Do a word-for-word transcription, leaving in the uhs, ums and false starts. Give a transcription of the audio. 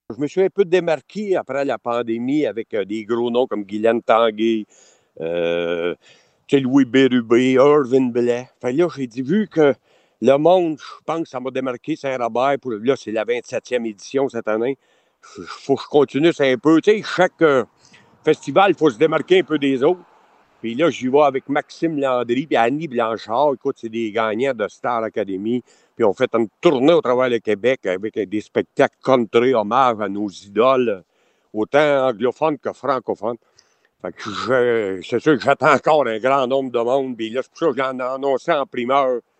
Je me suis un peu démarqué après la pandémie avec euh, des gros noms comme Guylaine Tanguay, euh, tu sais, Louis Bérubé, Irvin Blais. Fait là, j'ai dit, vu que le monde, je pense que ça m'a démarqué Saint-Robert. Pour, là, c'est la vingt-septième édition cette année. Il faut que je continue ça un peu. Tu sais, chaque euh, festival, il faut se démarquer un peu des autres. Puis là, j'y vais avec Maxime Landry puis Annie Blanchard. Écoute, c'est des gagnants de Star Academy. Puis on fait une tournée au travers le Québec avec des spectacles country, hommage à nos idoles, autant anglophones que francophones. Fait que je, c'est sûr que j'attends encore un grand nombre de monde. Puis là, c'est pour ça que j'en ai annoncé en primeur